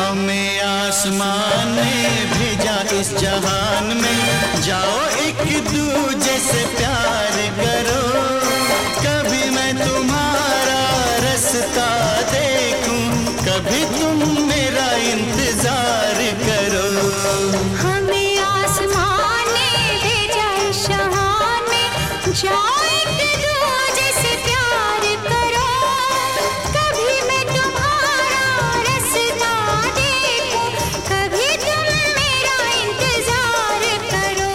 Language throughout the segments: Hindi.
हमें आसमान ने भेजा इस जहान में, जाओ एक दूजे से प्यार करो। कभी मैं तुम्हारा रास्ता देखूं, कभी तुम मेरा इंतजार करो। हमें आसमान ने भेजा इस जहान में, जाओ एक दूजे से प्यार करो। कभी मैं तुम्हारा रास्ता देखूं, कभी तुम मेरा इंतजार करो।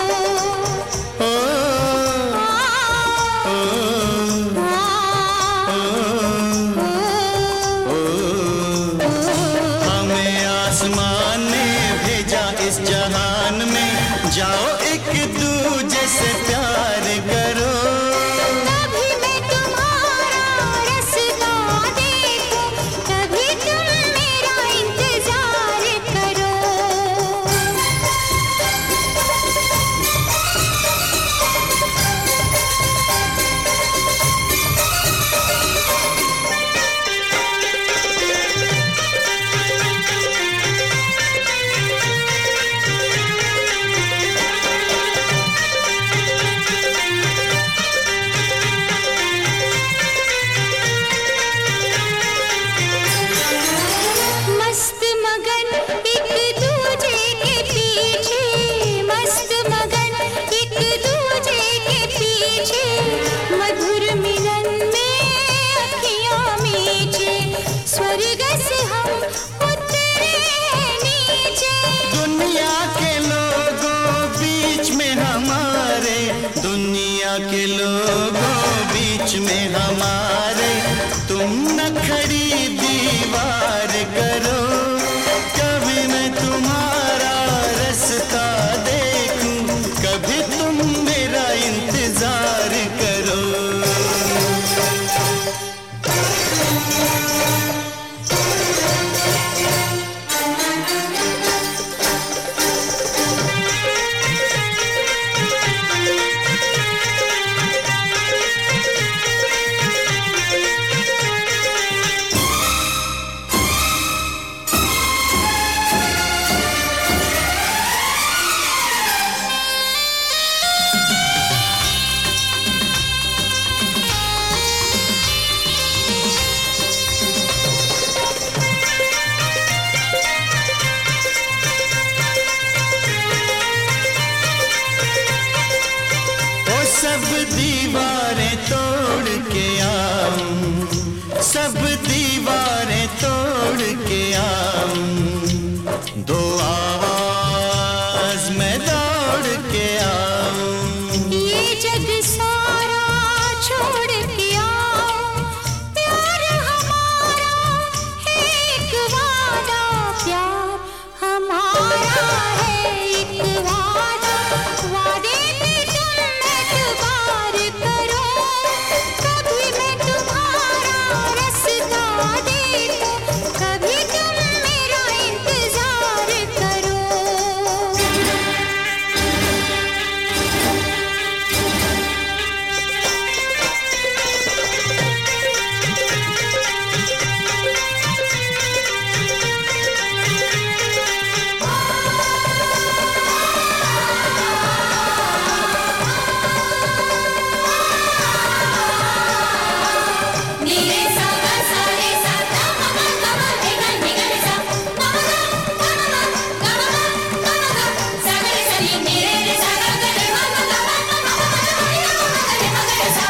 हमें आसमान ने भेजा इस जहान में, जाओ एक दूजे से प्यार करो। कभी मैं तुम्हारा रास्ता देखूं, कभी तुम मेरा इंतजार करो। मस्त मगन एक दूजे के पीछे, मस्त मगन एक दूजे के पीछे, मधुर मिलन में अखियां मीचे, स्वर्ग से हम उतरे नीचे। दुनिया के लोगों बीच में हमारे, दुनिया के लोगों बीच में हमारे, तुम न खड़ी दीवार करो। कभी मैं तुम्हारा रास्ता देखूं, कभी तुम मेरा इंतजार करो। सब दीवारें तोड़ के आऊं, सब दीवारें तोड़ के आऊं, दो आवाज में दौड़ के आऊं। ये जग सारा छोड़ के आओ, प्यार हमारा है एक वादा, प्यार हमारा है एक वादा, वादे पे तुम एतबार करो। कभी मैं तुम्हारा रास्ता देखूं, कभी तुम मेरा इंतजार करो। नीरे सा गा सा रे सा गा मा गा गा मा रे गा नी गा रे सा मा गा गा मा गा मा गा मा गा सा गा रे सा नी नीरे रे सा गा गा रे मा गा मा मा मा मा रे मा गा रे सा।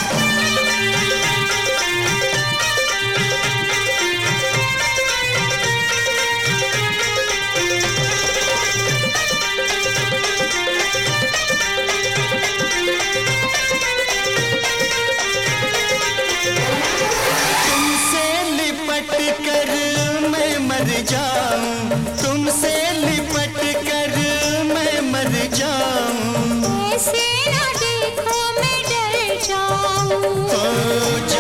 तुमसे लिपट कर मैं मर जाऊं, तुमसे लिपट कर मैं मर जाऊं। ऐसे ना देखो मैं डर जाऊं। ओ